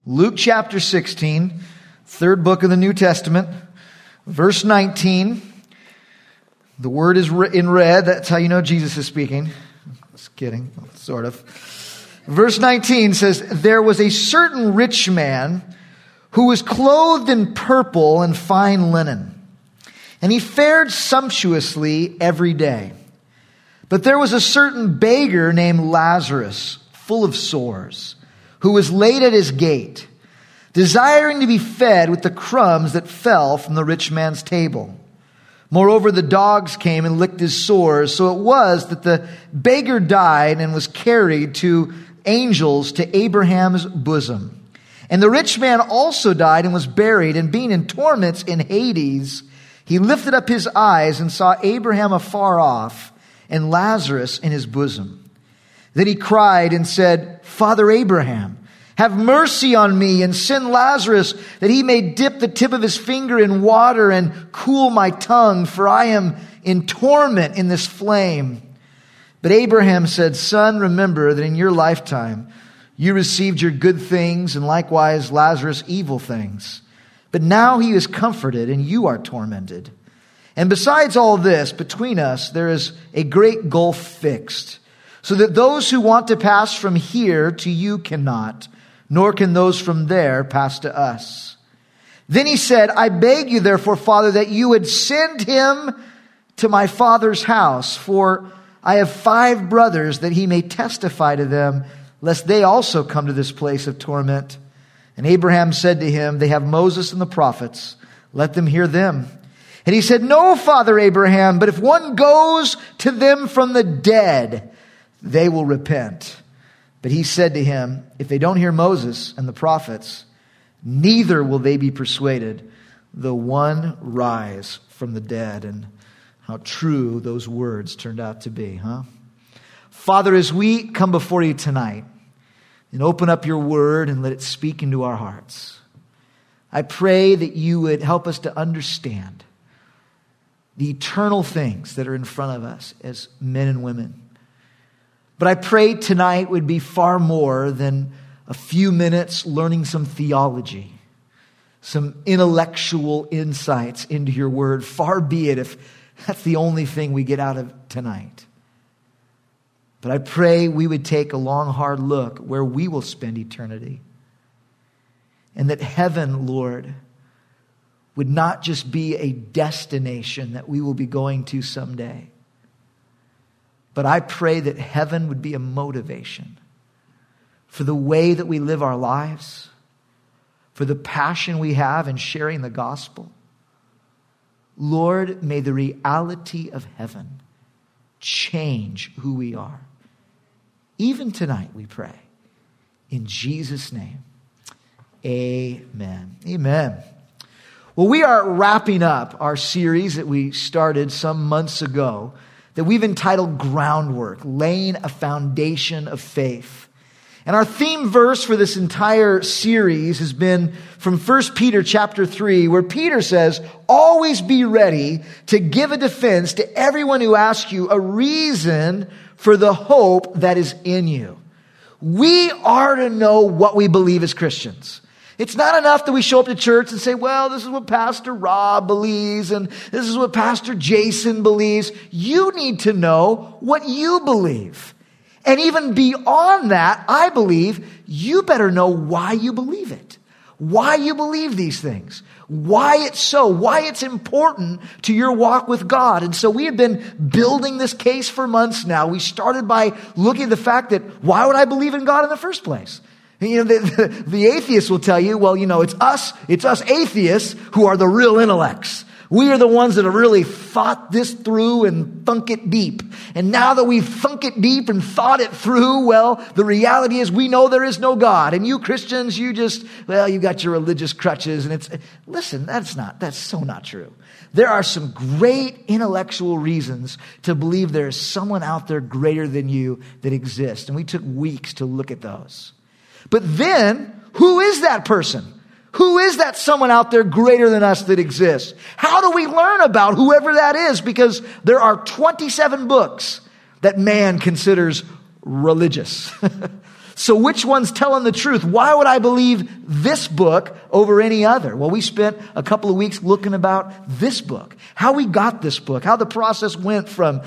Luke chapter 16, third book of the New Testament, verse 19. The word is in red. That's how you know Jesus is speaking. Just kidding, sort of. Verse 19 says, "There was a certain rich man who was clothed in purple and fine linen, and he fared sumptuously every day. But there was a certain beggar named Lazarus, full of sores, who was laid at his gate, desiring to be fed with the crumbs that fell from the rich man's table. Moreover, the dogs came and licked his sores. So it was that the beggar died and was carried to angels to Abraham's bosom. And the rich man also died and was buried, and being in torments in Hades, he lifted up his eyes and saw Abraham afar off and Lazarus in his bosom. Then he cried and said, 'Father Abraham, have mercy on me and send Lazarus that he may dip the tip of his finger in water and cool my tongue, for I am in torment in this flame.' But Abraham said, 'Son, remember that in your lifetime you received your good things, and likewise Lazarus evil things. But now he is comforted and you are tormented. And besides all this, between us there is a great gulf fixed, so that those who want to pass from here to you cannot, nor can those from there pass to us.' Then he said, 'I beg you therefore, Father, that you would send him to my father's house, for I have 5 brothers, that he may testify to them, lest they also come to this place of torment.' And Abraham said to him, 'They have Moses and the prophets. Let them hear them.' And he said, 'No, Father Abraham, but if one goes to them from the dead, they will repent.' But he said to him, 'If they don't hear Moses and the prophets, neither will they be persuaded, though one rise from the dead.'" And how true those words turned out to be, huh? Father, as we come before you tonight and open up your word and let it speak into our hearts, I pray that you would help us to understand the eternal things that are in front of us as men and women. But I pray tonight would be far more than a few minutes learning some theology, some intellectual insights into your word. Far be it if that's the only thing we get out of tonight. But I pray we would take a long, hard look where we will spend eternity. And that heaven, Lord, would not just be a destination that we will be going to someday. But I pray that heaven would be a motivation for the way that we live our lives, for the passion we have in sharing the gospel. Lord, may the reality of heaven change who we are. Even tonight, we pray. In Jesus' name, amen. Amen. Well, we are wrapping up our series that we started some months ago that we've entitled Groundwork, Laying a Foundation of Faith. And our theme verse for this entire series has been from 1 Peter chapter 3, where Peter says, "Always be ready to give a defense to everyone who asks you a reason for the hope that is in you." We are to know what we believe as Christians. It's not enough that we show up to church and say, "Well, this is what Pastor Rob believes, and this is what Pastor Jason believes." You need to know what you believe. And even beyond that, I believe you better know why you believe it. Why you believe these things. Why it's so. Why it's important to your walk with God. And so we have been building this case for months now. We started by looking at the fact that why would I believe in God in the first place? You know, the atheists will tell you, well, you know, it's us atheists who are the real intellects. We are the ones that have really thought this through and thunk it deep. And now that we've thunk it deep and thought it through, well, the reality is we know there is no God. And you Christians, you got your religious crutches. And listen, that's so not true. There are some great intellectual reasons to believe there is someone out there greater than you that exists. And we took weeks to look at those. But then, who is that person? Who is that someone out there greater than us that exists? How do we learn about whoever that is? Because there are 27 books that man considers religious. So which one's telling the truth? Why would I believe this book over any other? Well, we spent a couple of weeks looking about this book, how we got this book, how the process went from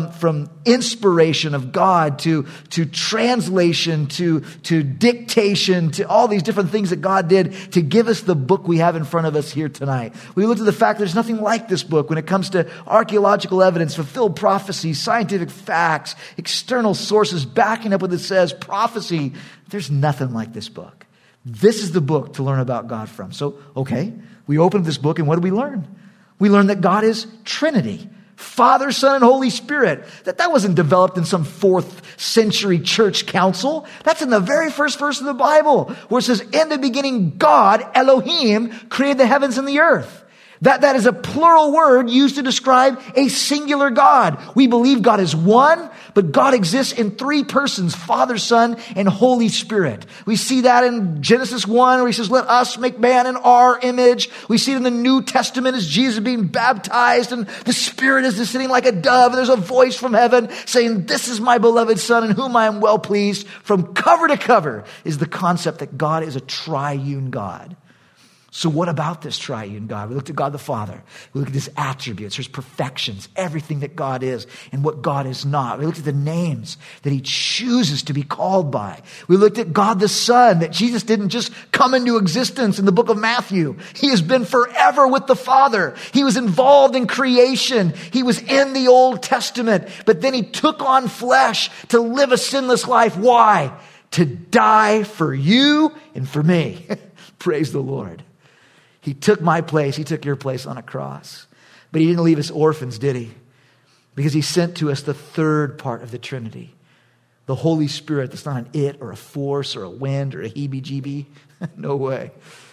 inspiration of God to translation, to dictation, to all these different things that God did to give us the book we have in front of us here tonight. We looked at the fact there's nothing like this book when it comes to archaeological evidence, fulfilled prophecies, scientific facts, external sources backing up what it says, prophecy. There's nothing like this book. This is the book to learn about God from. So, okay, we opened this book and what did we learn? We learned that God is Trinity. Father, Son, and Holy Spirit. That wasn't developed in some 4th century church council. That's in the very first verse of the Bible, where it says, in the beginning, God, Elohim, created the heavens and the earth. That is a plural word used to describe a singular God. We believe God is one, but God exists in 3 persons, Father, Son, and Holy Spirit. We see that in Genesis 1, where he says, let us make man in our image. We see it in the New Testament as Jesus being baptized, and the Spirit is descending like a dove, and there's a voice from heaven saying, this is my beloved Son, in whom I am well pleased. From cover to cover is the concept that God is a triune God. So what about this triune God? We looked at God the Father. We looked at his attributes, his perfections, everything that God is and what God is not. We looked at the names that he chooses to be called by. We looked at God the Son, that Jesus didn't just come into existence in the book of Matthew. He has been forever with the Father. He was involved in creation. He was in the Old Testament, but then he took on flesh to live a sinless life. Why? To die for you and for me. Praise the Lord. He took my place. He took your place on a cross. But he didn't leave us orphans, did he? Because he sent to us the third part of the Trinity. The Holy Spirit. That's not an it or a force or a wind or a heebie-jeebie. No way.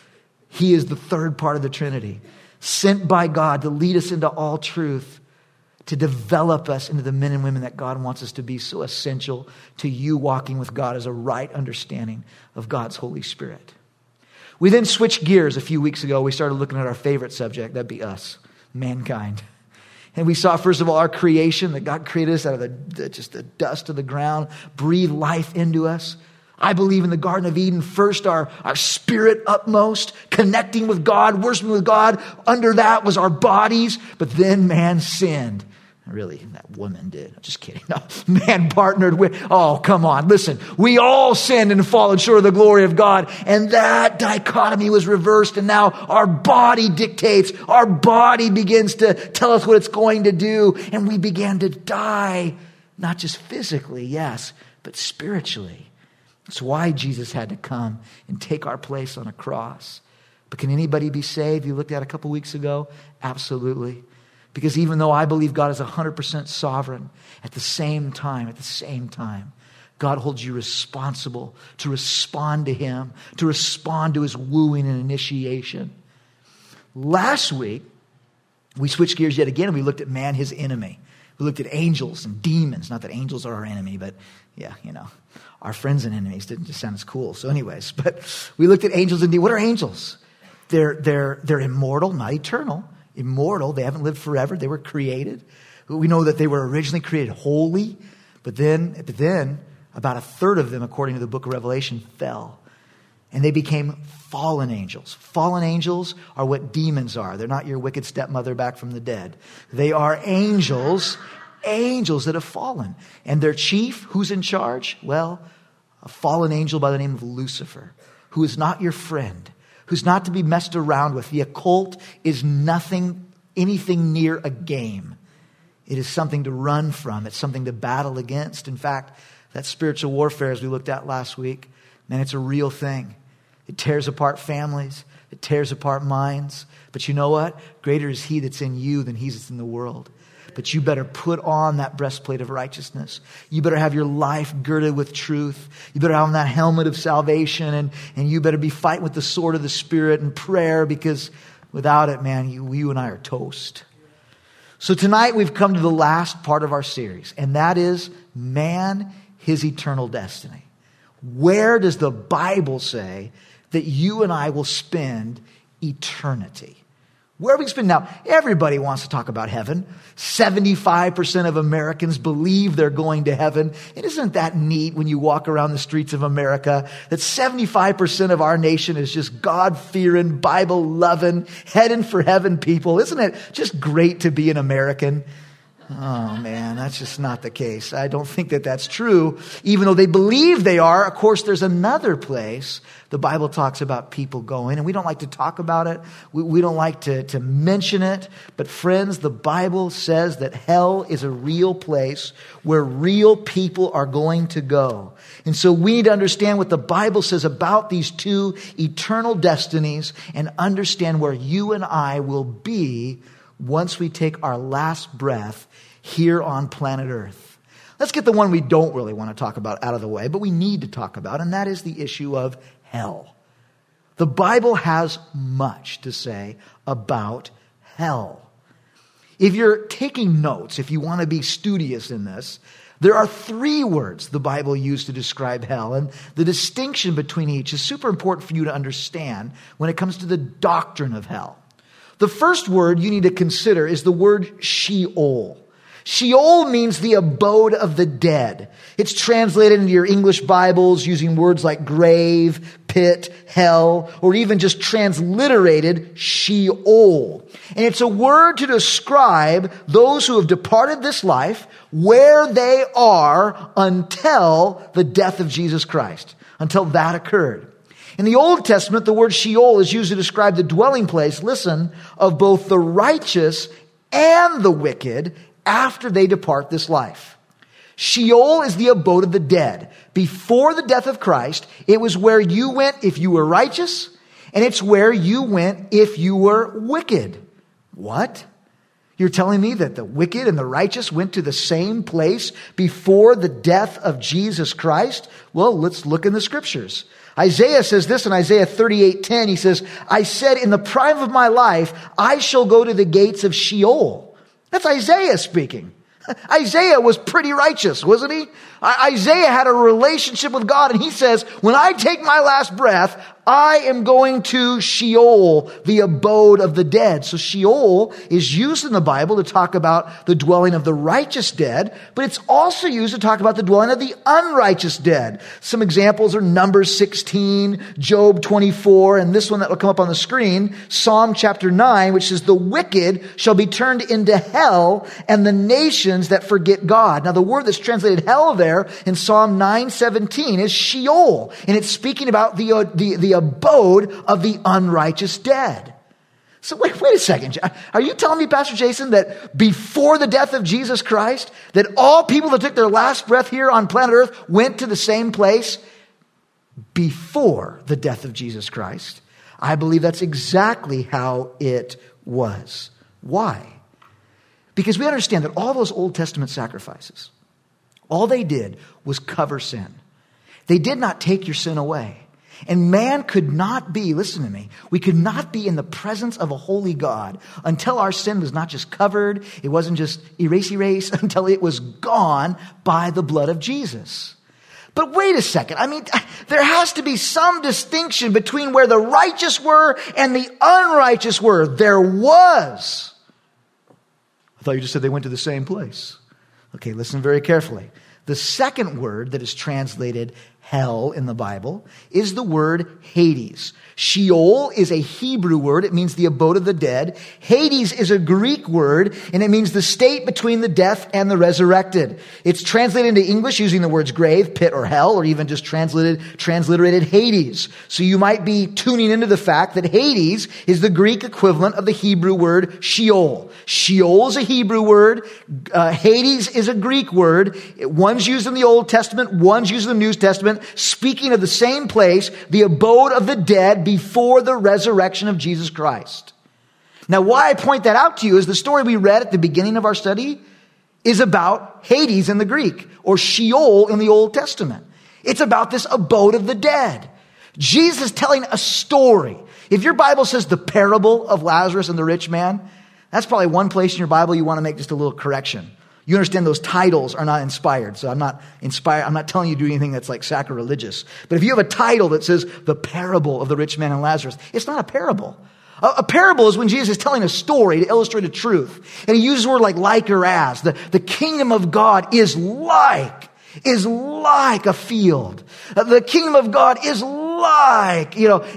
He is the third part of the Trinity. Sent by God to lead us into all truth. To develop us into the men and women that God wants us to be. So essential to you walking with God as a right understanding of God's Holy Spirit. We then switched gears a few weeks ago. We started looking at our favorite subject. That'd be us, mankind. And we saw, first of all, our creation, that God created us out of the dust of the ground, breathed life into us. I believe in the Garden of Eden, first our spirit upmost, connecting with God, worshiping with God. Under that was our bodies, but then man sinned. Really, that woman did. I'm just kidding. No, man partnered with, oh, come on. Listen, we all sinned and fallen short of the glory of God. And that dichotomy was reversed. And now our body dictates. Our body begins to tell us what it's going to do. And we began to die, not just physically, yes, but spiritually. That's why Jesus had to come and take our place on a cross. But can anybody be saved? You looked at it a couple weeks ago. Absolutely. Because even though I believe God is 100% sovereign, at the same time, God holds you responsible to respond to him, to respond to his wooing and initiation. Last week, we switched gears yet again and we looked at man, his enemy. We looked at angels and demons. Not that angels are our enemy, but yeah, our friends and enemies didn't just sound as cool. So anyways, but we looked at angels and demons. What are angels? They're immortal, not eternal. Immortal. They haven't lived forever. They were created. We know that they were originally created holy, but then about a third of them, according to the book of Revelation, fell. And they became fallen angels. Fallen angels are what demons are. They're not your wicked stepmother back from the dead. They are angels that have fallen. And their chief, who's in charge? Well, a fallen angel by the name of Lucifer, who is not your friend, who's not to be messed around with. The occult is anything near a game. It is something to run from. It's something to battle against. In fact, that spiritual warfare, as we looked at last week, man, it's a real thing. It tears apart families. It tears apart minds. But you know what? Greater is he that's in you than he that's in the world. But you better put on that breastplate of righteousness. You better have your life girded with truth. You better have on that helmet of salvation. And you better be fighting with the sword of the Spirit and prayer, because without it, man, you and I are toast. So tonight we've come to the last part of our series, and that is man, his eternal destiny. Where does the Bible say that you and I will spend eternity? Where are we spend now? Everybody wants to talk about heaven. 75% of Americans believe they're going to heaven. And isn't that neat when you walk around the streets of America that 75% of our nation is just God-fearing, Bible-loving, heading for heaven people? Isn't it just great to be an American? Oh man, that's just not the case. I don't think that that's true. Even though they believe they are, of course, there's another place the Bible talks about people going, and we don't like to talk about it. We don't like to mention it. But friends, the Bible says that hell is a real place where real people are going to go. And so we need to understand what the Bible says about these two eternal destinies and understand where you and I will be once we take our last breath here on planet Earth. Let's get the one we don't really want to talk about out of the way, but we need to talk about, and that is the issue of hell. The Bible has much to say about hell. If you're taking notes, if you want to be studious in this, there are 3 words the Bible used to describe hell, and the distinction between each is super important for you to understand when it comes to the doctrine of hell. The first word you need to consider is the word Sheol. Sheol means the abode of the dead. It's translated into your English Bibles using words like grave, pit, hell, or even just transliterated Sheol. And it's a word to describe those who have departed this life, where they are until the death of Jesus Christ, until that occurred. In the Old Testament, the word Sheol is used to describe the dwelling place, listen, of both the righteous and the wicked after they depart this life. Sheol is the abode of the dead. Before the death of Christ, it was where you went if you were righteous, and it's where you went if you were wicked. What? You're telling me that the wicked and the righteous went to the same place before the death of Jesus Christ? Well, let's look in the scriptures. Isaiah says this in Isaiah 38:10. He says, I said, in the prime of my life, I shall go to the gates of Sheol. That's Isaiah speaking. Isaiah was pretty righteous, wasn't he? Isaiah had a relationship with God, and he says, when I take my last breath, I am going to Sheol, the abode of the dead. So Sheol is used in the Bible to talk about the dwelling of the righteous dead, but it's also used to talk about the dwelling of the unrighteous dead. Some examples are Numbers 16, Job 24, and this one that will come up on the screen, Psalm chapter 9, which says, the wicked shall be turned into hell, and the nations that forget God. Now the word that's translated hell there in Psalm 9:17 is Sheol, and it's speaking about the abode of the unrighteous dead. So wait a second. Are you telling me, Pastor Jason, that before the death of Jesus Christ, that all people that took their last breath here on planet Earth went to the same place before the death of Jesus Christ? I believe that's exactly how it was. Why? Because we understand that all those Old Testament sacrifices, all they did was cover sin. They did not take your sin away. And man could not be, listen to me, we could not be in the presence of a holy God until our sin was not just covered, it wasn't just erase, until it was gone by the blood of Jesus. But wait a second. I mean, there has to be some distinction between where the righteous were and the unrighteous were. There was. I thought you just said they went to the same place. Okay, listen very carefully. The second word that is translated hell in the Bible is the word Hades. Sheol is a Hebrew word. It means the abode of the dead. Hades is a Greek word, and it means the state between the death and the resurrected. It's translated into English using the words grave, pit, or hell, or even just transliterated Hades. So you might be tuning into the fact that Hades is the Greek equivalent of the Hebrew word Sheol. Sheol is a Hebrew word. Hades is a Greek word. One's used in the Old Testament, one's used in the New Testament, speaking of the same place, the abode of the dead before the resurrection of Jesus Christ. Now, why I point that out to you is the story we read at the beginning of our study is about Hades in the Greek, or Sheol in the Old Testament. It's about this abode of the dead. Jesus is telling a story. If your Bible says the parable of Lazarus and the rich man, that's probably one place in your Bible you want to make just a little correction. You understand those titles are not inspired. So I'm not telling you to do anything that's like sacrilegious. But if you have a title that says the parable of the rich man and Lazarus, it's not a parable. A parable is when Jesus is telling a story to illustrate a truth. And he uses words like or as. The kingdom of God is like a field. The kingdom of God is like,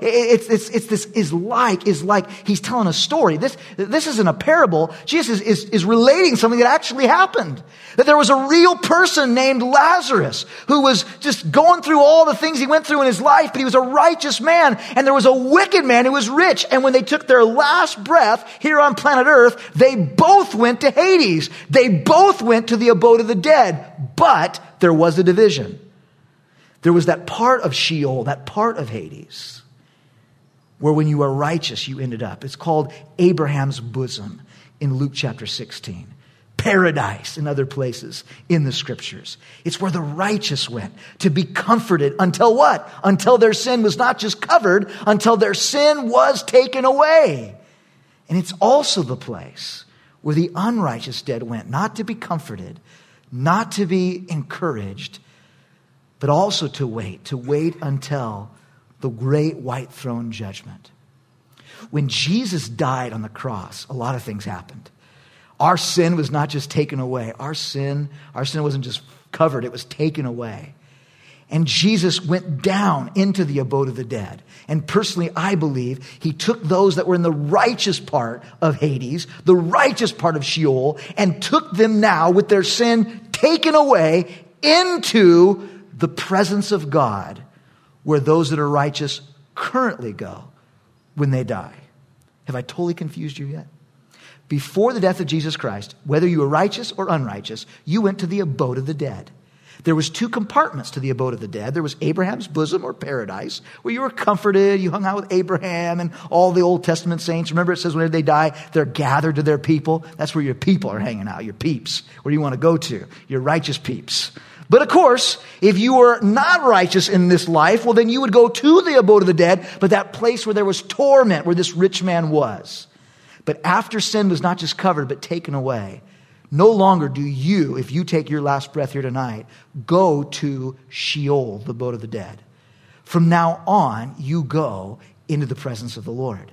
it's this is like. He's telling a story. This isn't a parable. Jesus is relating something that actually happened. That there was a real person named Lazarus who was just going through all the things he went through in his life, but he was a righteous man. And there was a wicked man who was rich. And when they took their last breath here on planet Earth, they both went to Hades. They both went to the abode of the dead. But there was a division. There was that part of Sheol, that part of Hades, where when you are righteous, you ended up. It's called Abraham's bosom in Luke chapter 16. Paradise in other places in the scriptures. It's where the righteous went to be comforted until what? Until their sin was not just covered, until their sin was taken away. And it's also the place where the unrighteous dead went, not to be comforted, not to be encouraged, but also to wait until the great white throne judgment. When Jesus died on the cross, a lot of things happened. Our sin was not just taken away. Our sin wasn't just covered, it was taken away. And Jesus went down into the abode of the dead. And personally, I believe he took those that were in the righteous part of Hades, the righteous part of Sheol, and took them now with their sin taken away into the presence of God, where those that are righteous currently go when they die. Have I totally confused you yet? Before the death of Jesus Christ, whether you were righteous or unrighteous, you went to the abode of the dead. There was two compartments to the abode of the dead. There was Abraham's bosom or paradise, where you were comforted. You hung out with Abraham and all the Old Testament saints. Remember, it says whenever they die, they're gathered to their people. That's where your people are hanging out, your peeps, where you want to go to, your righteous peeps. But of course, if you were not righteous in this life, well, then you would go to the abode of the dead, but that place where there was torment, where this rich man was. But after sin was not just covered, but taken away, no longer do you, if you take your last breath here tonight, go to Sheol, the abode of the dead. From now on, you go into the presence of the Lord.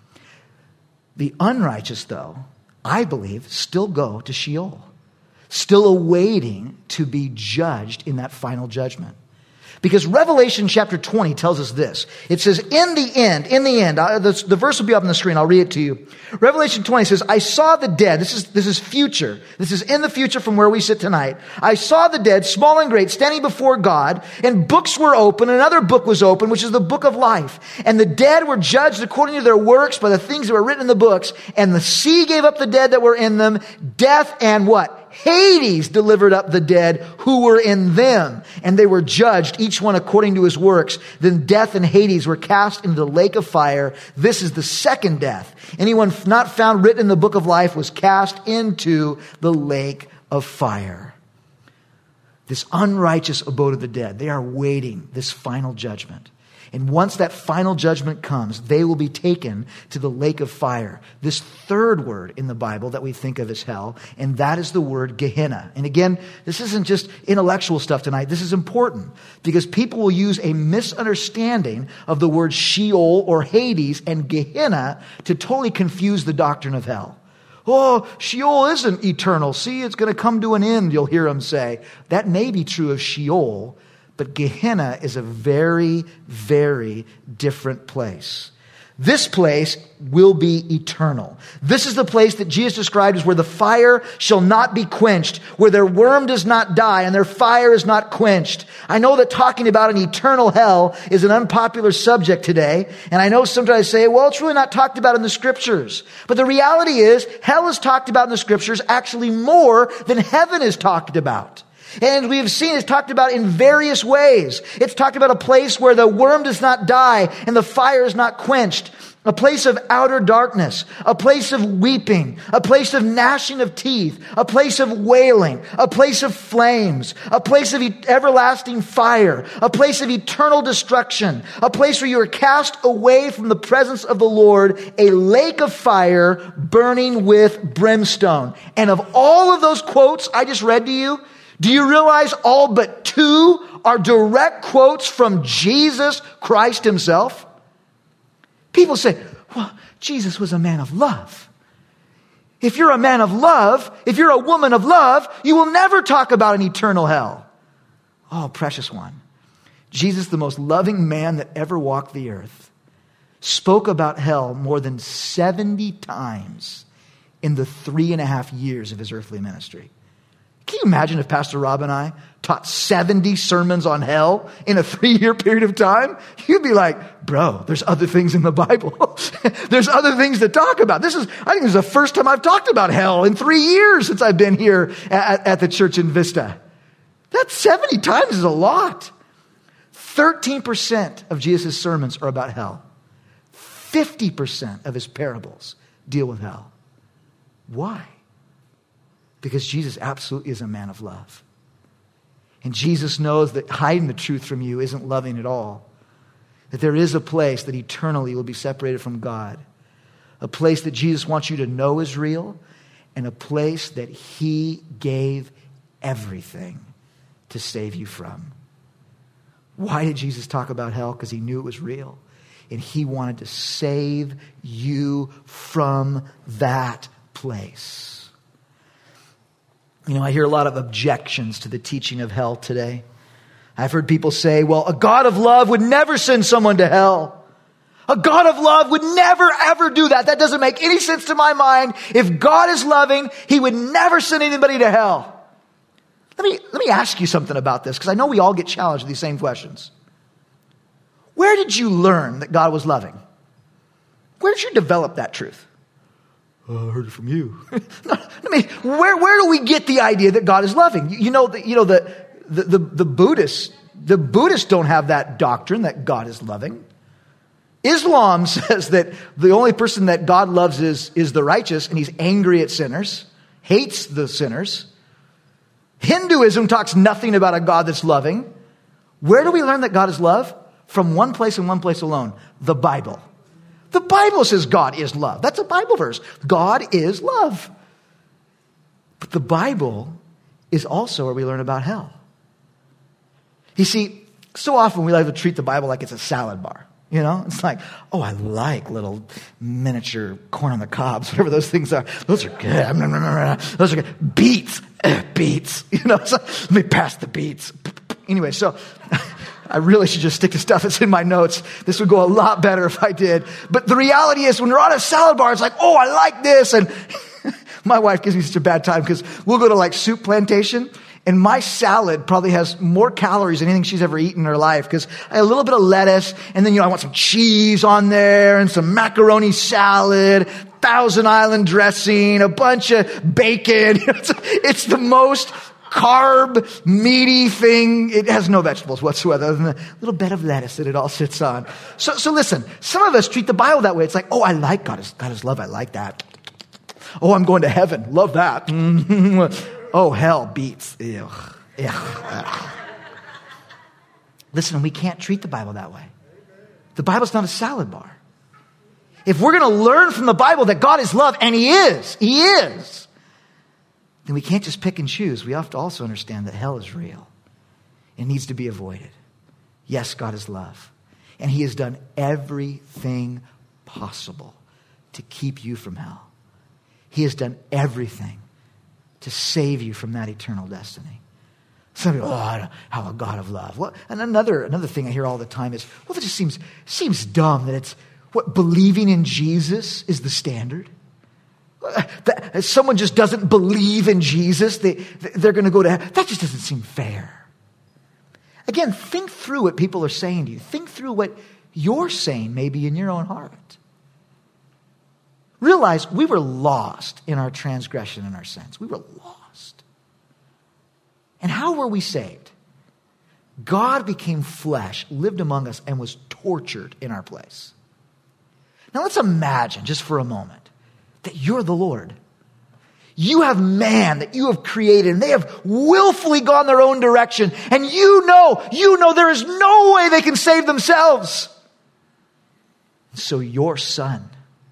The unrighteous, though, I believe, still go to Sheol, still awaiting to be judged in that final judgment. Because Revelation chapter 20 tells us this. It says, in the end, the verse will be up on the screen. I'll read it to you. Revelation 20 says, I saw the dead. This is future. This is in the future from where we sit tonight. I saw the dead, small and great, standing before God, and books were open. And another book was open, which is the book of life. And the dead were judged according to their works by the things that were written in the books. And the sea gave up the dead that were in them. Death and what? Hades delivered up the dead who were in them, and they were judged, each one according to his works. Then death and Hades were cast into the lake of fire. This is the second death. Anyone not found written in the book of life was cast into the lake of fire. This unrighteous abode of the dead, they are waiting this final judgment. And once that final judgment comes, they will be taken to the lake of fire. This third word in the Bible that we think of as hell, and that is the word Gehenna. And again, this isn't just intellectual stuff tonight. This is important because people will use a misunderstanding of the word Sheol or Hades and Gehenna to totally confuse the doctrine of hell. Oh, Sheol isn't eternal. See, it's going to come to an end, you'll hear them say. That may be true of Sheol, but Gehenna is a very, very different place. This place will be eternal. This is the place that Jesus described as where the fire shall not be quenched, where their worm does not die and their fire is not quenched. I know that talking about an eternal hell is an unpopular subject today. And I know sometimes I say, well, it's really not talked about in the scriptures. But the reality is, hell is talked about in the scriptures actually more than heaven is talked about. And we have seen it's talked about in various ways. It's talked about a place where the worm does not die and the fire is not quenched. A place of outer darkness, a place of weeping, a place of gnashing of teeth, a place of wailing, a place of flames, a place of everlasting fire, a place of eternal destruction, a place where you are cast away from the presence of the Lord, a lake of fire burning with brimstone. And of all of those quotes I just read to you, do you realize all but two are direct quotes from Jesus Christ himself? People say, Well, Jesus was a man of love. If you're a man of love, if you're a woman of love, you will never talk about an eternal hell. Oh, precious one. Jesus, the most loving man that ever walked the earth, spoke about hell more than 70 times in the 3.5 years of his earthly ministry. Can you imagine if Pastor Rob and I taught 70 sermons on hell in a 3-year period of time? You'd be like, bro, there's other things in the Bible. There's other things to talk about. I think this is the first time I've talked about hell in 3 years since I've been here at the church in Vista. That 70 times is a lot. 13% of Jesus' sermons are about hell. 50% of his parables deal with hell. Why? Because Jesus absolutely is a man of love. And Jesus knows that hiding the truth from you isn't loving at all. That there is a place that eternally will be separated from God. A place that Jesus wants you to know is real. And a place that he gave everything to save you from. Why did Jesus talk about hell? Because he knew it was real. And he wanted to save you from that place. You know, I hear a lot of objections to the teaching of hell today. I've heard people say, well, a God of love would never send someone to hell. A God of love would never, ever do that. That doesn't make any sense to my mind. If God is loving, he would never send anybody to hell. Let me ask you something about this, because I know we all get challenged with these same questions. Where did you learn that God was loving? Where did you develop that truth? I heard it from you. Where do we get the idea that God is loving? The Buddhists don't have that doctrine that God is loving. Islam says that the only person that God loves is the righteous, and he's angry at sinners, hates the sinners. Hinduism talks nothing about a God that's loving. Where do we learn that God is love? From one place and one place alone, the Bible. The Bible says God is love. That's a Bible verse. God is love. But the Bible is also where we learn about hell. You see, so often we like to treat the Bible like it's a salad bar. You know, it's like, oh, I like little miniature corn on the cobs, whatever those things are. Those are good. Those are good. Beets. Beets. You know, so let me pass the beets. Anyway, so I really should just stick to stuff that's in my notes. This would go a lot better if I did. But the reality is, when we're on a salad bar, it's like, oh, I like this. And my wife gives me such a bad time because we'll go to like Soup Plantation, and my salad probably has more calories than anything she's ever eaten in her life, because I have a little bit of lettuce, and then, I want some cheese on there, and some macaroni salad, Thousand Island dressing, a bunch of bacon. It's the most carb, meaty thing. It has no vegetables whatsoever, other than a little bed of lettuce that it all sits on. So listen, some of us treat the Bible that way. It's like, oh, I like God is love. I like that. Oh, I'm going to heaven. Love that. Oh, hell, beets. Ew. Listen, we can't treat the Bible that way. The Bible's not a salad bar. If we're going to learn from the Bible that God is love, and he is, then we can't just pick and choose. We have to also understand that hell is real. It needs to be avoided. Yes, God is love. And he has done everything possible to keep you from hell. He has done everything to save you from that eternal destiny. Some people, how a God of love. Well, and another thing I hear all the time is, well, it just seems dumb that it's believing in Jesus is the standard. That someone just doesn't believe in Jesus, they're going to go to heaven. That just doesn't seem fair. Again, think through what people are saying to you. Think through what you're saying maybe in your own heart. Realize we were lost in our transgression and our sins. We were lost. And how were we saved? God became flesh, lived among us, and was tortured in our place. Now let's imagine just for a moment that you're the Lord. You have man that you have created, and they have willfully gone their own direction. And you know there is no way they can save themselves. So your son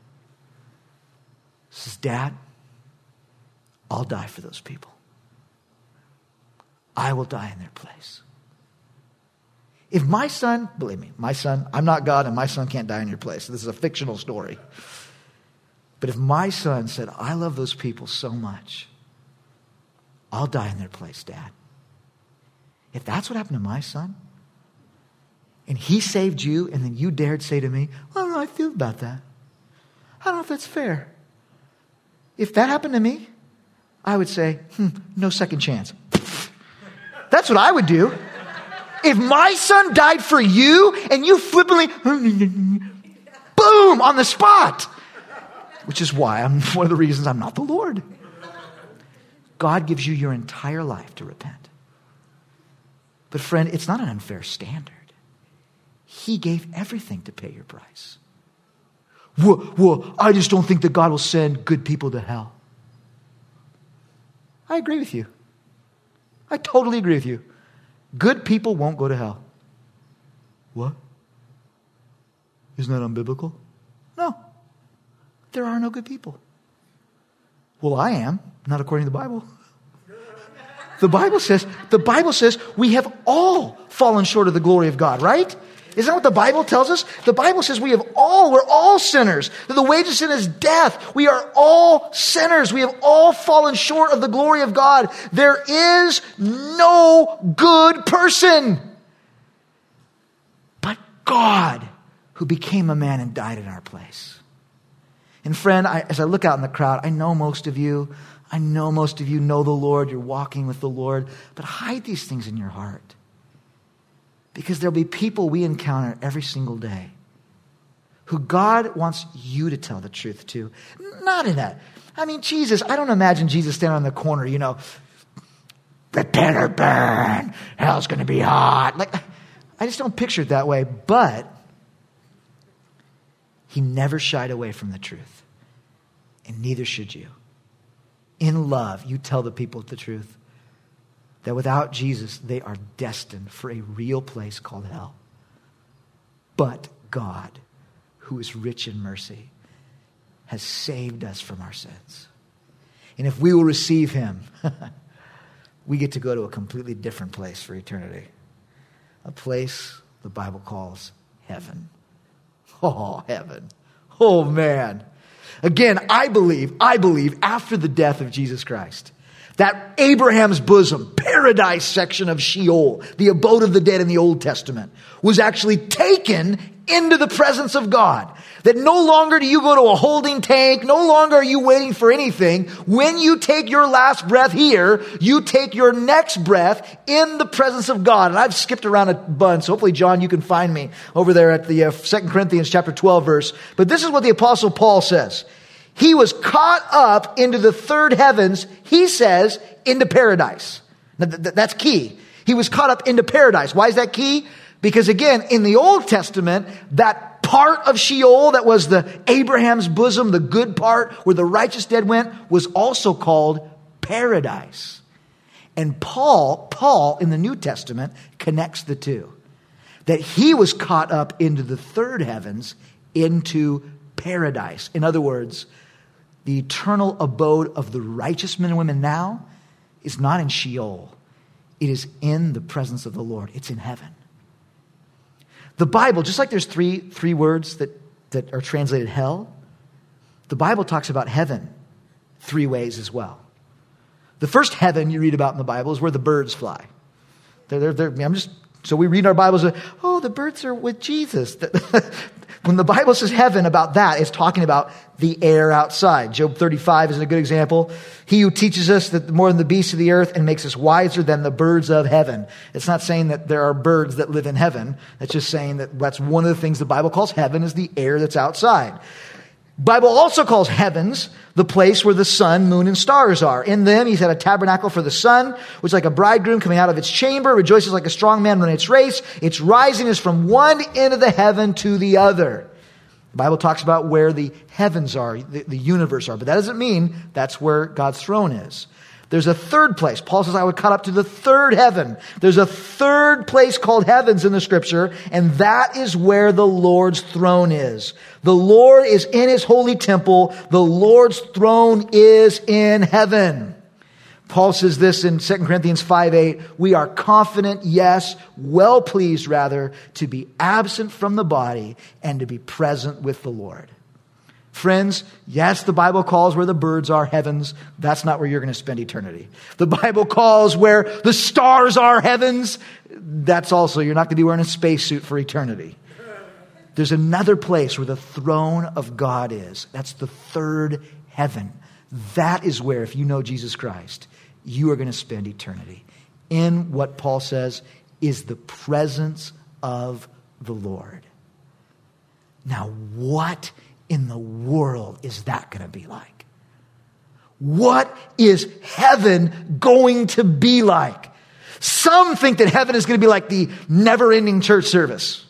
says, Dad, I'll die for those people. I will die in their place. If my son, believe me, my son, I'm not God and my son can't die in your place. This is a fictional story. But if my son said, I love those people so much, I'll die in their place, Dad. If that's what happened to my son, and he saved you, and then you dared say to me, I don't know how I feel about that. I don't know if that's fair. If that happened to me, I would say, no second chance. That's what I would do. If my son died for you, and you flippantly, boom, on the spot. Which is why one of the reasons I'm not the Lord. God gives you your entire life to repent. But friend, it's not an unfair standard. He gave everything to pay your price. Well, I just don't think that God will send good people to hell. I agree with you. I totally agree with you. Good people won't go to hell. What? Isn't that unbiblical? No. There are no good people. Well, I am, not according to the Bible. The Bible says we have all fallen short of the glory of God, right? Isn't that what the Bible tells us? The Bible says we're all sinners. That the wages of sin is death. We are all sinners. We have all fallen short of the glory of God. There is no good person but God, who became a man and died in our place. And friend, as I look out in the crowd, I know most of you know the Lord. You're walking with the Lord. But hide these things in your heart. Because there'll be people we encounter every single day who God wants you to tell the truth to. Not in that. I mean, Jesus, I don't imagine Jesus standing on the corner, prepare to burn. Hell's going to be hot. I just don't picture it that way. But he never shied away from the truth. And neither should you. In love, you tell the people the truth. That without Jesus, they are destined for a real place called hell. But God, who is rich in mercy, has saved us from our sins. And if we will receive him, we get to go to a completely different place for eternity. A place the Bible calls heaven. Oh, heaven. Oh, man. Again, I believe after the death of Jesus Christ, that Abraham's bosom, paradise section of Sheol, the abode of the dead in the Old Testament, was actually taken into the presence of God. That no longer do you go to a holding tank, no longer are you waiting for anything. When you take your last breath here, you take your next breath in the presence of God. And I've skipped around a bunch, so hopefully, John, you can find me over there at the 2 Corinthians chapter 12 verse. But this is what the Apostle Paul says. He was caught up into the third heavens, he says, into paradise. Now, that's key. He was caught up into paradise. Why is that key? Because again, in the Old Testament, that part of Sheol that was the Abraham's bosom, the good part where the righteous dead went, was also called paradise. And Paul in the New Testament connects the two. That he was caught up into the third heavens, into paradise. In other words, the eternal abode of the righteous men and women now is not in Sheol. It is in the presence of the Lord. It's in heaven. The Bible, just like there's three words that are translated hell, the Bible talks about heaven 3 ways as well. The first heaven you read about in the Bible is where the birds fly. So we read our Bibles, the birds are with Jesus. When the Bible says heaven about that, it's talking about the air outside. Job 35 is a good example. He who teaches us that more than the beasts of the earth and makes us wiser than the birds of heaven. It's not saying that there are birds that live in heaven. It's just saying that that's one of the things the Bible calls heaven is the air that's outside. Bible also calls heavens the place where the sun, moon, and stars are. In them, he's had a tabernacle for the sun, which is like a bridegroom coming out of its chamber, rejoices like a strong man running its race. Its rising is from one end of the heaven to the other. The Bible talks about where the heavens are, the universe are, but that doesn't mean that's where God's throne is. There's a third place. Paul says, I would cut up to the third heaven. There's a third place called heavens in the scripture, and that is where the Lord's throne is. The Lord is in his holy temple. The Lord's throne is in heaven. Paul says this in 2 Corinthians 5:8, we are confident, yes, well pleased rather, to be absent from the body and to be present with the Lord. Friends, yes, the Bible calls where the birds are heavens. That's not where you're going to spend eternity. The Bible calls where the stars are heavens. That's also, you're not going to be wearing a spacesuit for eternity. There's another place where the throne of God is. That's the third heaven. That is where, if you know Jesus Christ, you are going to spend eternity in what Paul says is the presence of the Lord. Now, what in the world is that going to be like? What is heaven going to be like? Some think that heaven is going to be like the never-ending church service.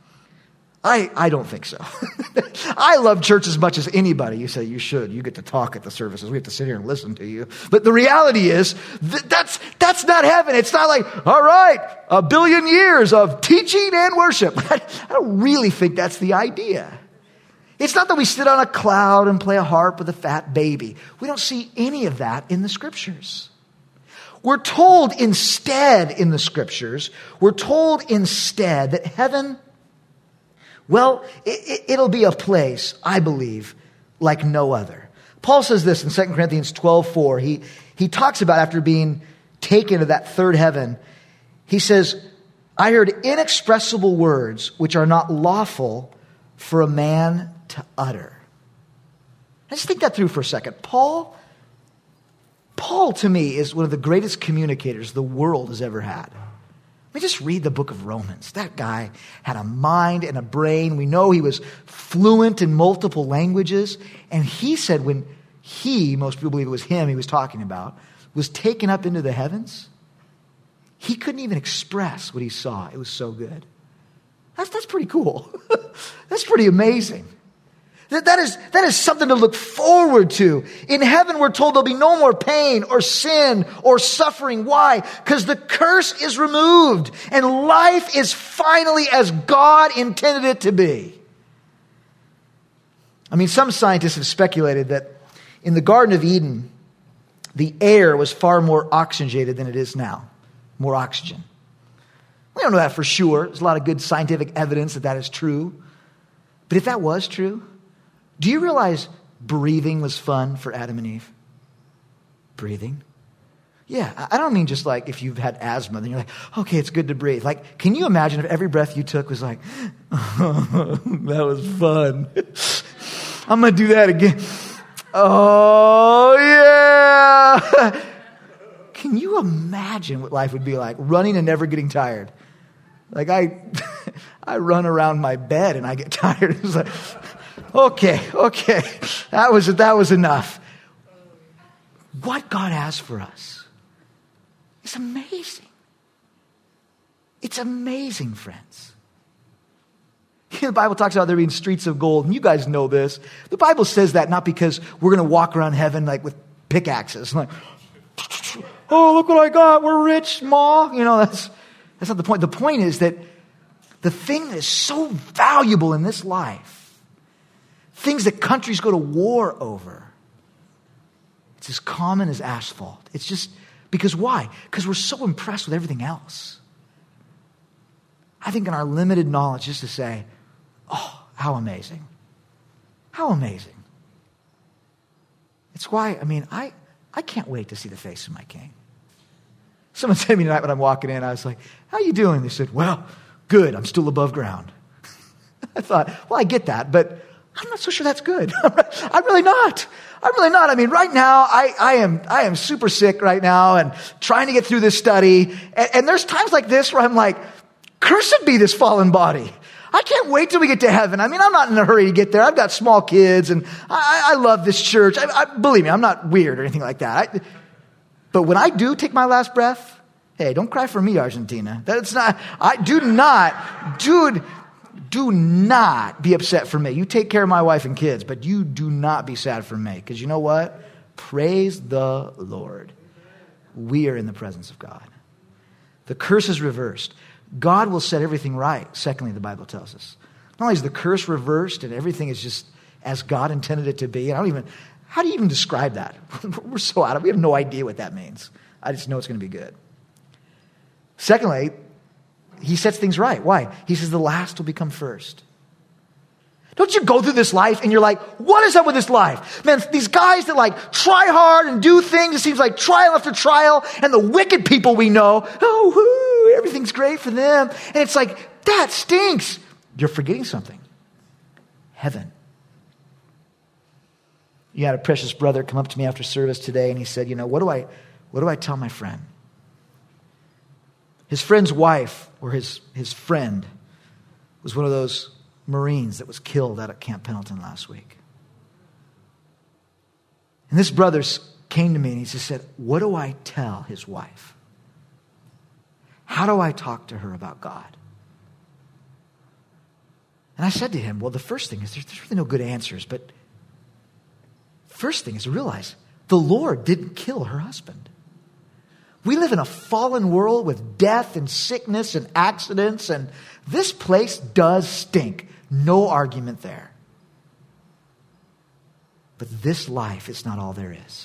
I don't think so. I love church as much as anybody. You say you should. You get to talk at the services. We have to sit here and listen to you. But the reality is that's not heaven. It's not like, all right, 1 billion years of teaching and worship. I don't really think that's the idea. It's not that we sit on a cloud and play a harp with a fat baby. We don't see any of that in the scriptures. We're told instead in the scriptures, that heaven, well, it'll be a place, I believe, like no other. Paul says this in 2 Corinthians 12:4. He talks about after being taken to that third heaven. He says, I heard inexpressible words which are not lawful for a man to utter. Let's think that through for a second. Paul to me is one of the greatest communicators the world has ever had. I mean, just read the book of Romans. That guy had a mind and a brain. We know he was fluent in multiple languages. And he said when most people believe it was him he was talking about, was taken up into the heavens, he couldn't even express what he saw. It was so good. That's pretty cool. That's pretty amazing. That is something to look forward to. In heaven, we're told there'll be no more pain or sin or suffering. Why? Because the curse is removed and life is finally as God intended it to be. I mean, some scientists have speculated that in the Garden of Eden, the air was far more oxygenated than it is now. More oxygen. We don't know that for sure. There's a lot of good scientific evidence that is true. But if that was true, do you realize breathing was fun for Adam and Eve? Breathing? Yeah, I don't mean just like if you've had asthma, then you're like, okay, it's good to breathe. Like, can you imagine if every breath you took was like, oh, that was fun. I'm going to do that again. Oh, yeah. Can you imagine what life would be like, running and never getting tired? Like I run around my bed and I get tired. It's like, okay, that was enough. What God has for us is amazing. It's amazing, friends. The Bible talks about there being streets of gold, and you guys know this. The Bible says that not because we're going to walk around heaven like with pickaxes, like, oh, look what I got. We're rich, Ma. You know, that's not the point. The point is that the thing that is so valuable in this life, things that countries go to war over, it's as common as asphalt. It's just because why? Because we're so impressed with everything else. I think in our limited knowledge, just to say, oh, how amazing. How amazing. It's why, I can't wait to see the face of my King. Someone said to me tonight when I'm walking in, I was like, how you doing? They said, well, good. I'm still above ground. I thought, well, I get that, but I'm not so sure that's good. I'm really not. I mean, right now, I am super sick right now and trying to get through this study. And there's times like this where I'm like, cursed be this fallen body. I can't wait till we get to heaven. I mean, I'm not in a hurry to get there. I've got small kids and I love this church. Believe me, I'm not weird or anything like that. But when I do take my last breath, hey, don't cry for me, Argentina. Do not be upset for me. You take care of my wife and kids, but you do not be sad for me. Because you know what? Praise the Lord. We are in the presence of God. The curse is reversed. God will set everything right. Secondly, the Bible tells us. Not only is the curse reversed and everything is just as God intended it to be. And How do you even describe that? We're so out of it. We have no idea what that means. I just know it's going to be good. Secondly, he sets things right. Why? He says the last will become first. Don't you go through this life and you're like, what is up with this life? Man, these guys that like try hard and do things, it seems like trial after trial, and the wicked people we know, everything's great for them. And it's like, that stinks. You're forgetting something. Heaven. You had a precious brother come up to me after service today and he said, what do I tell my friend? His friend's wife, or his friend, was one of those Marines that was killed out at Camp Pendleton last week. And this brother came to me and he just said, what do I tell his wife? How do I talk to her about God? And I said to him, well, the first thing is there's really no good answers, but first thing is to realize the Lord didn't kill her husband. We live in a fallen world with death and sickness and accidents, and this place does stink. No argument there. But this life is not all there is.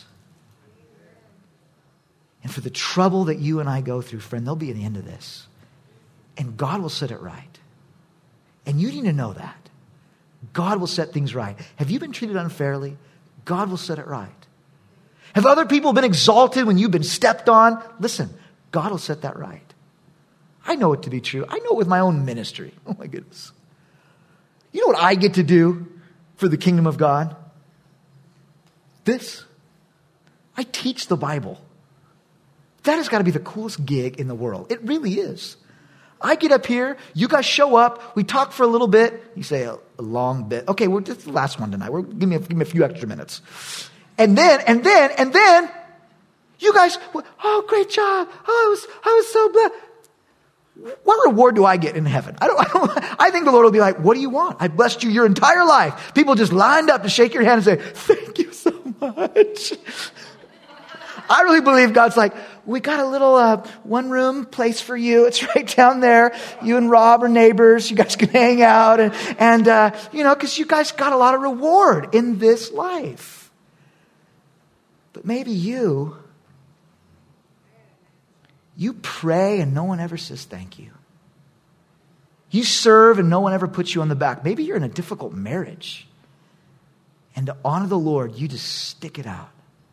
And for the trouble that you and I go through, friend, there'll be an end to this. And God will set it right. And you need to know that. God will set things right. Have you been treated unfairly? God will set it right. Have other people been exalted when you've been stepped on? Listen, God will set that right. I know it to be true. I know it with my own ministry. Oh my goodness. You know what I get to do for the kingdom of God? This. I teach the Bible. That has got to be the coolest gig in the world. It really is. I get up here, you guys show up, we talk for a little bit. You say a long bit. Okay, this is the last one tonight. Give me a few extra minutes. And then, you guys, oh, great job. Oh, I was so blessed. What reward do I get in heaven? I think the Lord will be like, what do you want? I blessed you your entire life. People just lined up to shake your hand and say, thank you so much. I really believe God's like, we got a little one-room place for you. It's right down there. You and Rob are neighbors. You guys can hang out. And because you guys got a lot of reward in this life. But maybe you pray and no one ever says thank you. You serve and no one ever puts you on the back. Maybe you're in a difficult marriage. And to honor the Lord, you just stick it out.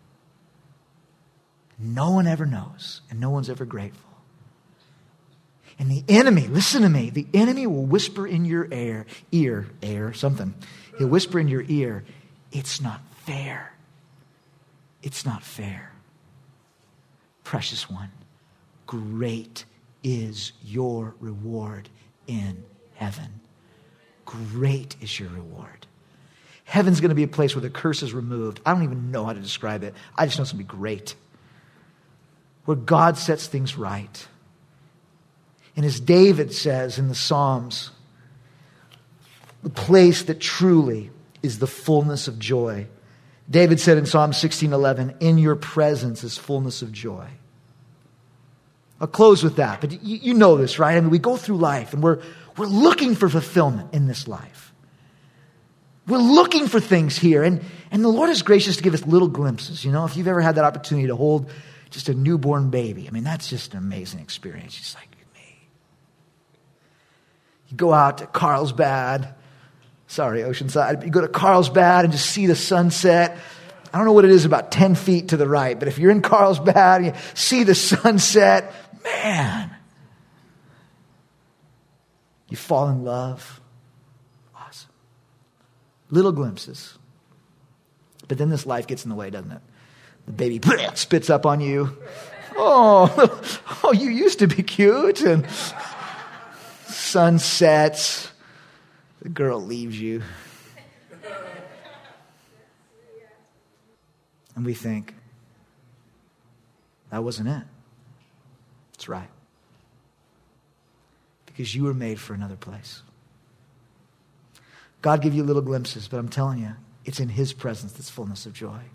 No one ever knows, and no one's ever grateful. And the enemy, listen to me, the enemy will whisper in your ear, something. He'll whisper in your ear, it's not fair. It's not fair. Precious one, great is your reward in heaven. Great is your reward. Heaven's going to be a place where the curse is removed. I don't even know how to describe it. I just know it's going to be great. Where God sets things right. And as David says in the Psalms, the place that truly is the fullness of joy. David said in Psalm 16:11, in your presence is fullness of joy. I'll close with that, but you know this, right? I mean, we go through life and we're looking for fulfillment in this life. We're looking for things here, and the Lord is gracious to give us little glimpses. If you've ever had that opportunity to hold just a newborn baby, I mean, that's just an amazing experience. Just like me. You go out to Carlsbad, Oceanside. You go to Carlsbad and just see the sunset. I don't know what it is about 10 feet to the right, but if you're in Carlsbad and you see the sunset, man, you fall in love. Awesome. Little glimpses. But then this life gets in the way, doesn't it? The baby spits up on you. Oh, you used to be cute. And sun sets. The girl leaves you. And we think, that wasn't it. That's right. Because you were made for another place. God gave you little glimpses, but I'm telling you, it's in His presence that's fullness of joy.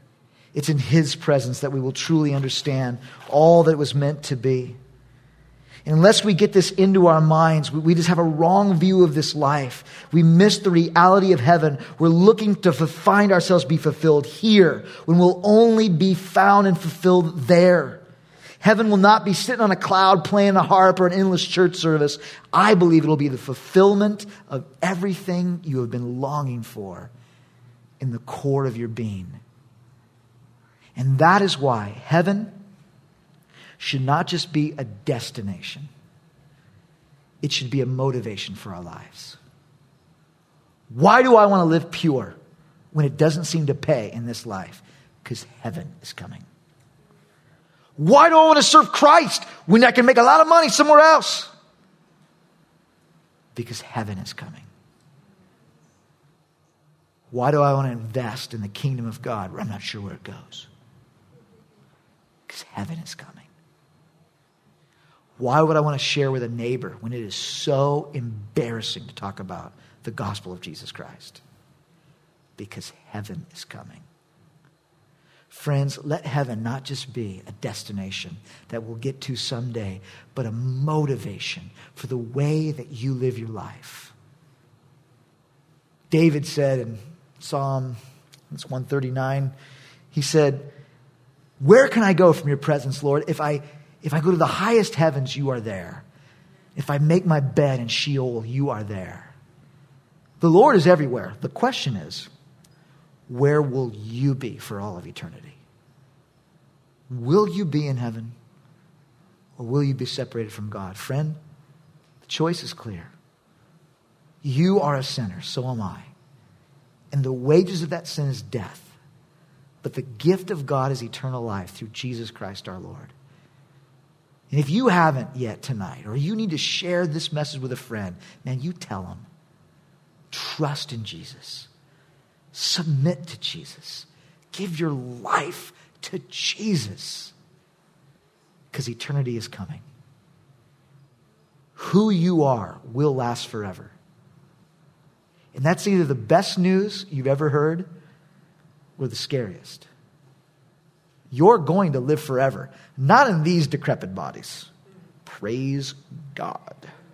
It's in His presence that we will truly understand all that it was meant to be. And unless we get this into our minds, we just have a wrong view of this life. We miss the reality of heaven. We're looking to find ourselves be fulfilled here when we'll only be found and fulfilled there. Heaven will not be sitting on a cloud playing a harp or an endless church service. I believe it'll be the fulfillment of everything you have been longing for in the core of your being. And that is why heaven should not just be a destination. It should be a motivation for our lives. Why do I want to live pure when it doesn't seem to pay in this life? Because heaven is coming. Why do I want to serve Christ when I can make a lot of money somewhere else? Because heaven is coming. Why do I want to invest in the kingdom of God where I'm not sure where it goes? Because heaven is coming. Why would I want to share with a neighbor when it is so embarrassing to talk about the gospel of Jesus Christ? Because heaven is coming. Friends, let heaven not just be a destination that we'll get to someday, but a motivation for the way that you live your life. David said in Psalm 139, he said, "Where can I go from your presence, Lord? If I go to the highest heavens, you are there. If I make my bed in Sheol, you are there." The Lord is everywhere. The question is, where will you be for all of eternity? Will you be in heaven? Or will you be separated from God? Friend, the choice is clear. You are a sinner, so am I. And the wages of that sin is death. But the gift of God is eternal life through Jesus Christ our Lord. And if you haven't yet tonight, or you need to share this message with a friend, man, you tell them. Trust in Jesus. Submit to Jesus. Give your life to Jesus. Because eternity is coming. Who you are will last forever. And that's either the best news you've ever heard or the scariest. You're going to live forever. Not in these decrepit bodies. Praise God.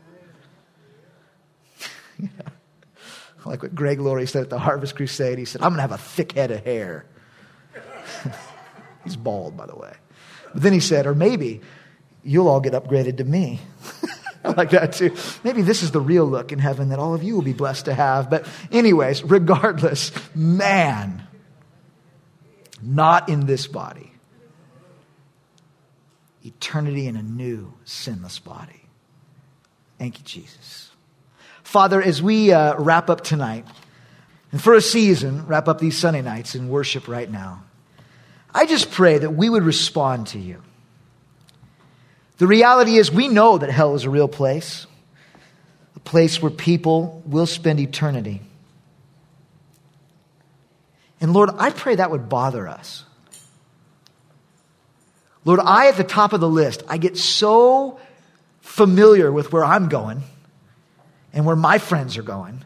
Yeah. Like what Greg Laurie said at the Harvest Crusade. He said, "I'm going to have a thick head of hair." He's bald, by the way. But then he said, "Or maybe you'll all get upgraded to me." I like that too. Maybe this is the real look in heaven that all of you will be blessed to have. But anyways, regardless, man, not in this body. Eternity in a new, sinless body. Thank you, Jesus. Father, as we wrap up tonight, and for a season, wrap up these Sunday nights in worship right now, I just pray that we would respond to you. The reality is we know that hell is a real place, a place where people will spend eternity. And Lord, I pray that would bother us. Lord, at the top of the list, I get so familiar with where I'm going and where my friends are going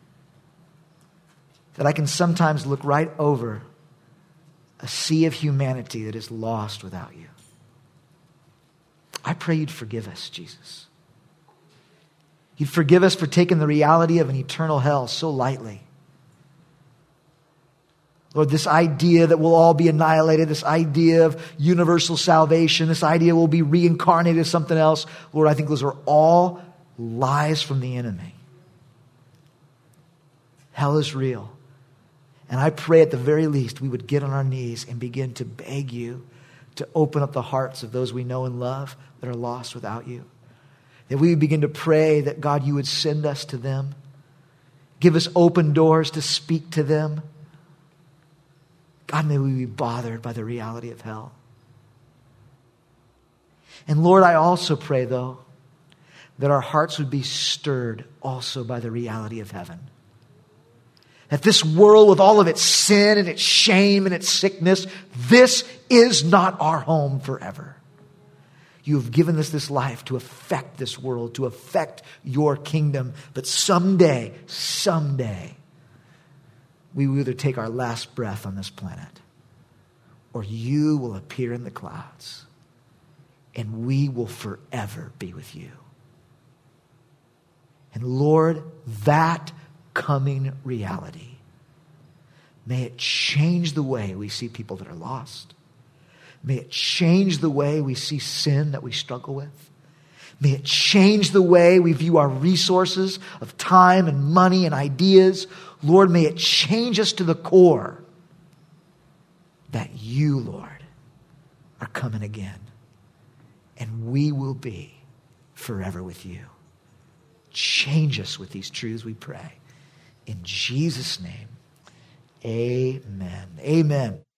that I can sometimes look right over a sea of humanity that is lost without you. I pray you'd forgive us, Jesus. You'd forgive us for taking the reality of an eternal hell so lightly. Lord, this idea that we'll all be annihilated, this idea of universal salvation, this idea we'll be reincarnated as something else, Lord, I think those are all lies from the enemy. Hell is real. And I pray at the very least we would get on our knees and begin to beg you to open up the hearts of those we know and love that are lost without you. That we would begin to pray that, God, you would send us to them. Give us open doors to speak to them. God, may we be bothered by the reality of hell. And Lord, I also pray, though, that our hearts would be stirred also by the reality of heaven. That this world, with all of its sin and its shame and its sickness, this is not our home forever. You have given us this life to affect this world, to affect your kingdom. But someday, we will either take our last breath on this planet, or you will appear in the clouds, and we will forever be with you. And Lord, that coming reality, may it change the way we see people that are lost. May it change the way we see sin that we struggle with. May it change the way we view our resources of time and money and ideas. Lord, may it change us to the core that you, Lord, are coming again. And we will be forever with you. Change us with these truths, we pray. In Jesus' name, amen. Amen.